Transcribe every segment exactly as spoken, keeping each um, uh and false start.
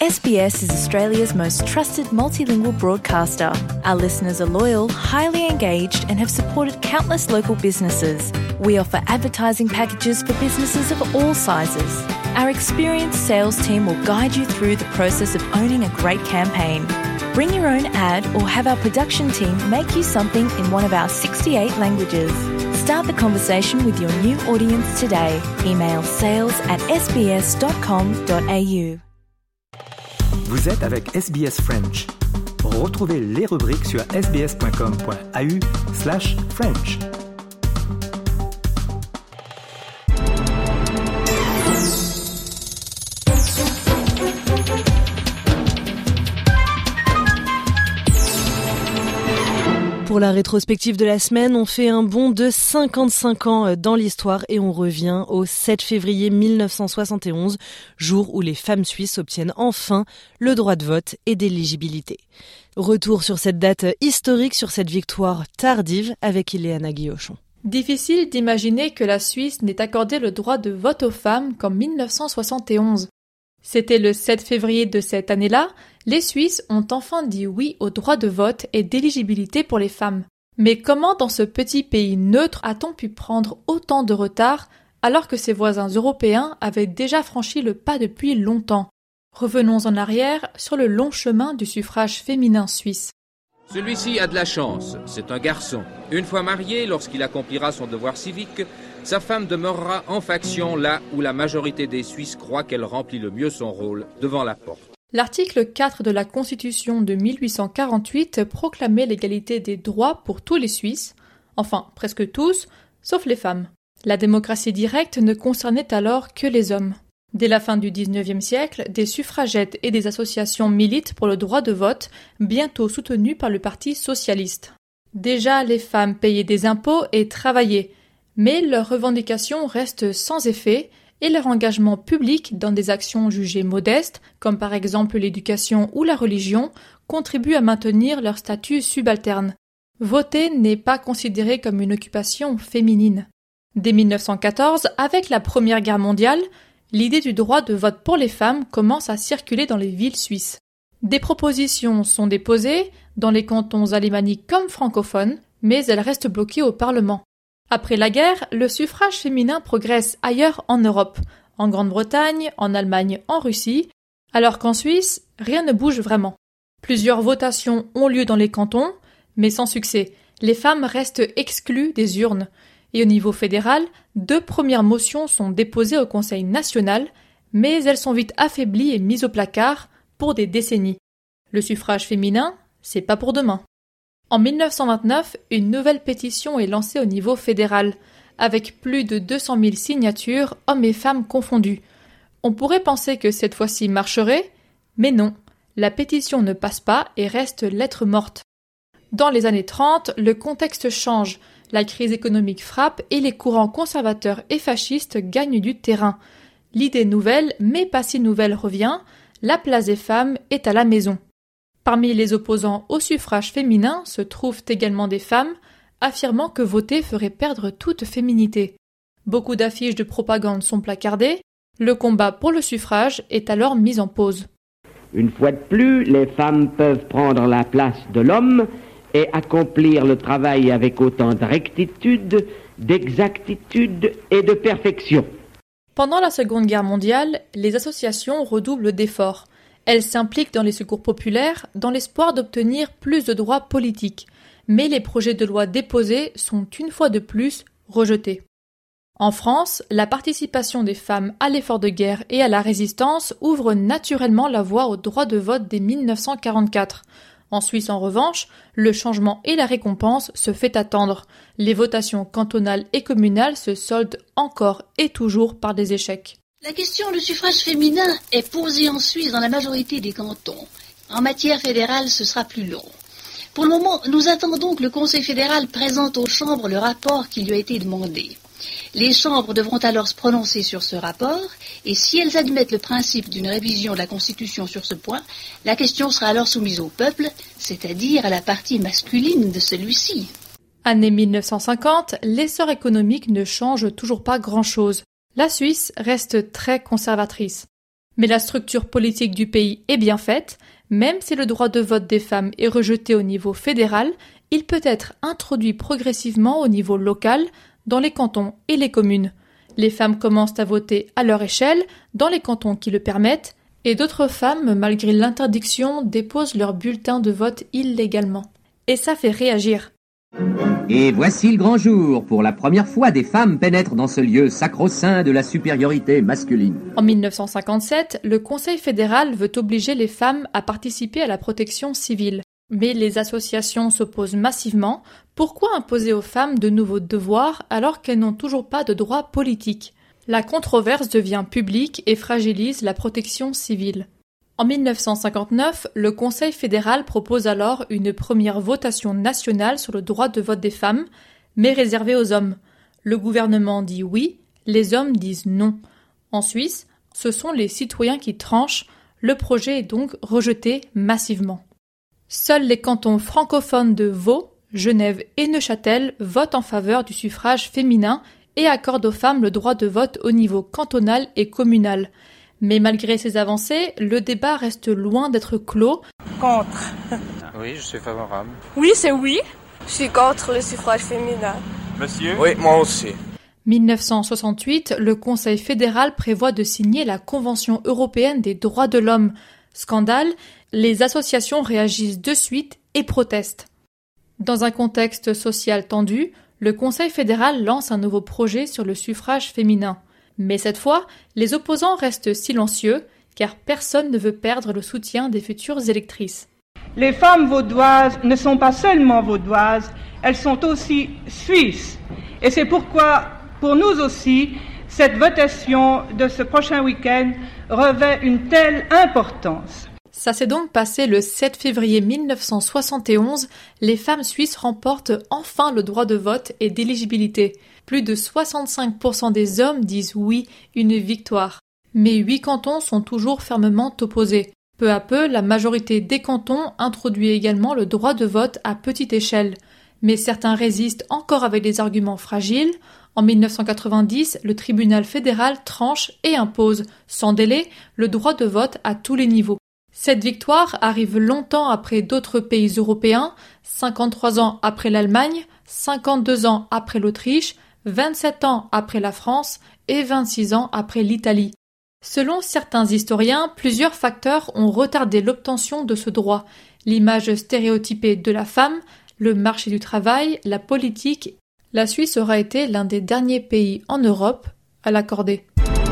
S B S is Australia's most trusted multilingual broadcaster. Our listeners are loyal, highly engaged, and have supported countless local businesses. We offer advertising packages for businesses of all sizes. Our experienced sales team will guide you through the process of owning a great campaign. Bring your own ad or have our production team make you something in one of our sixty-eight languages. Start the conversation with your new audience today. Email sales at s b s dot com dot a u. Vous êtes avec S B S French. Retrouvez les rubriques sur s b s dot com dot a u slash French. Pour la rétrospective de la semaine, on fait un bond de cinquante-cinq ans dans l'histoire et on revient au sept février mille neuf cent soixante et onze, jour où les femmes suisses obtiennent enfin le droit de vote et d'éligibilité. Retour sur cette date historique, sur cette victoire tardive avec Ileana Guillochon. Difficile d'imaginer que la Suisse n'ait accordé le droit de vote aux femmes qu'en mille neuf cent soixante et onze. C'était le sept février de cette année-là, les Suisses ont enfin dit oui au droit de vote et d'éligibilité pour les femmes. Mais comment dans ce petit pays neutre a-t-on pu prendre autant de retard alors que ses voisins européens avaient déjà franchi le pas depuis longtemps? Revenons en arrière sur le long chemin du suffrage féminin suisse. Celui-ci a de la chance, c'est un garçon. Une fois marié, lorsqu'il accomplira son devoir civique, sa femme demeurera en faction là où la majorité des Suisses croient qu'elle remplit le mieux son rôle, devant la porte. L'article quatre de la Constitution de mille huit cent quarante-huit proclamait l'égalité des droits pour tous les Suisses, enfin presque tous, sauf les femmes. La démocratie directe ne concernait alors que les hommes. Dès la fin du dix-neuvième siècle, des suffragettes et des associations militent pour le droit de vote, bientôt soutenues par le Parti socialiste. Déjà, les femmes payaient des impôts et travaillaient, mais leurs revendications restent sans effet et leur engagement public dans des actions jugées modestes, comme par exemple l'éducation ou la religion, contribue à maintenir leur statut subalterne. Voter n'est pas considéré comme une occupation féminine. Dès mille neuf cent quatorze, avec la Première Guerre mondiale, l'idée du droit de vote pour les femmes commence à circuler dans les villes suisses. Des propositions sont déposées dans les cantons alémaniques comme francophones, mais elles restent bloquées au Parlement. Après la guerre, le suffrage féminin progresse ailleurs en Europe, en Grande-Bretagne, en Allemagne, en Russie, alors qu'en Suisse, rien ne bouge vraiment. Plusieurs votations ont lieu dans les cantons, mais sans succès. Les femmes restent exclues des urnes. Et au niveau fédéral, deux premières motions sont déposées au Conseil national, mais elles sont vite affaiblies et mises au placard pour des décennies. Le suffrage féminin, c'est pas pour demain. En mille neuf cent vingt-neuf, une nouvelle pétition est lancée au niveau fédéral, avec plus de deux cent mille signatures, hommes et femmes confondus. On pourrait penser que cette fois-ci marcherait, mais non, la pétition ne passe pas et reste lettre morte. Dans les années trente, le contexte change, la crise économique frappe et les courants conservateurs et fascistes gagnent du terrain. L'idée nouvelle, mais pas si nouvelle revient, la place des femmes est à la maison. Parmi les opposants au suffrage féminin se trouvent également des femmes, affirmant que voter ferait perdre toute féminité. Beaucoup d'affiches de propagande sont placardées, le combat pour le suffrage est alors mis en pause. Une fois de plus, les femmes peuvent prendre la place de l'homme et accomplir le travail avec autant de rectitude, d'exactitude et de perfection. Pendant la Seconde Guerre mondiale, les associations redoublent d'efforts. Elles s'impliquent dans les secours populaires dans l'espoir d'obtenir plus de droits politiques. Mais les projets de loi déposés sont une fois de plus rejetés. En France, la participation des femmes à l'effort de guerre et à la résistance ouvre naturellement la voie au droit de vote dès mille neuf cent quarante-quatre. En Suisse, en revanche, le changement et la récompense se fait attendre. Les votations cantonales et communales se soldent encore et toujours par des échecs. La question du suffrage féminin est posée en Suisse dans la majorité des cantons. En matière fédérale, ce sera plus long. Pour le moment, nous attendons que le Conseil fédéral présente aux chambres le rapport qui lui a été demandé. Les chambres devront alors se prononcer sur ce rapport, et si elles admettent le principe d'une révision de la Constitution sur ce point, la question sera alors soumise au peuple, c'est-à-dire à la partie masculine de celui-ci. Année mille neuf cent cinquante, l'essor économique ne change toujours pas grand-chose. La Suisse reste très conservatrice. Mais la structure politique du pays est bien faite. Même si le droit de vote des femmes est rejeté au niveau fédéral, il peut être introduit progressivement au niveau local, dans les cantons et les communes. Les femmes commencent à voter à leur échelle, dans les cantons qui le permettent, et d'autres femmes, malgré l'interdiction, déposent leur bulletin de vote illégalement. Et ça fait réagir. Et voici le grand jour. Pour la première fois, des femmes pénètrent dans ce lieu sacro-saint de la supériorité masculine. En dix-neuf cent cinquante-sept, le Conseil fédéral veut obliger les femmes à participer à la protection civile. Mais les associations s'opposent massivement. Pourquoi imposer aux femmes de nouveaux devoirs alors qu'elles n'ont toujours pas de droits politiques ? La controverse devient publique et fragilise la protection civile. En dix-neuf cent cinquante-neuf, le Conseil fédéral propose alors une première votation nationale sur le droit de vote des femmes, mais réservée aux hommes. Le gouvernement dit oui, les hommes disent non. En Suisse, ce sont les citoyens qui tranchent, le projet est donc rejeté massivement. Seuls les cantons francophones de Vaud, Genève et Neuchâtel votent en faveur du suffrage féminin et accordent aux femmes le droit de vote au niveau cantonal et communal. Mais malgré ces avancées, le débat reste loin d'être clos. Contre. Oui, je suis favorable. Oui, c'est oui. Je suis contre le suffrage féminin. Monsieur ? Oui, moi aussi. dix-neuf cent soixante-huit, le Conseil fédéral prévoit de signer la Convention européenne des droits de l'homme. Scandale, les associations réagissent de suite et protestent. Dans un contexte social tendu, le Conseil fédéral lance un nouveau projet sur le suffrage féminin. Mais cette fois, les opposants restent silencieux, car personne ne veut perdre le soutien des futures électrices. Les femmes vaudoises ne sont pas seulement vaudoises, elles sont aussi suisses. Et c'est pourquoi, pour nous aussi, cette votation de ce prochain week-end revêt une telle importance. Ça s'est donc passé le sept février dix-neuf cent soixante et onze, les femmes suisses remportent enfin le droit de vote et d'éligibilité. Plus de soixante-cinq pour cent des hommes disent oui, une victoire. Mais huit cantons sont toujours fermement opposés. Peu à peu, la majorité des cantons introduit également le droit de vote à petite échelle. Mais certains résistent encore avec des arguments fragiles. En dix-neuf cent quatre-vingt-dix, le tribunal fédéral tranche et impose, sans délai, le droit de vote à tous les niveaux. Cette victoire arrive longtemps après d'autres pays européens, cinquante-trois ans après l'Allemagne, cinquante-deux ans après l'Autriche, vingt-sept ans après la France et vingt-six ans après l'Italie. Selon certains historiens, plusieurs facteurs ont retardé l'obtention de ce droit. L'image stéréotypée de la femme, le marché du travail, la politique. La Suisse aura été l'un des derniers pays en Europe à l'accorder.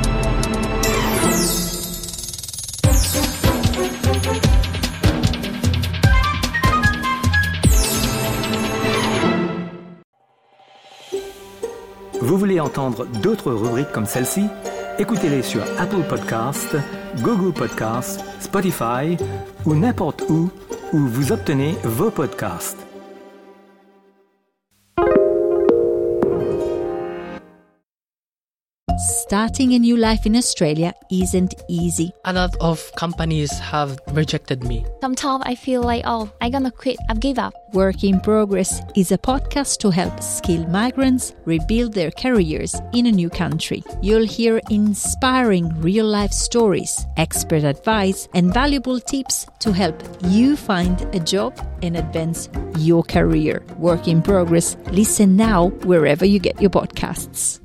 Vous voulez entendre d'autres rubriques comme celle-ci? Écoutez-les sur Apple Podcasts, Google Podcasts, Spotify ou n'importe où où vous obtenez vos podcasts. Starting a new life in Australia isn't easy. A lot of companies have rejected me. Sometimes I feel like, oh, I'm gonna quit, I've given up. Work in Progress is a podcast to help skilled migrants rebuild their careers in a new country. You'll hear inspiring real-life stories, expert advice, and valuable tips to help you find a job and advance your career. Work in Progress. Listen now wherever you get your podcasts.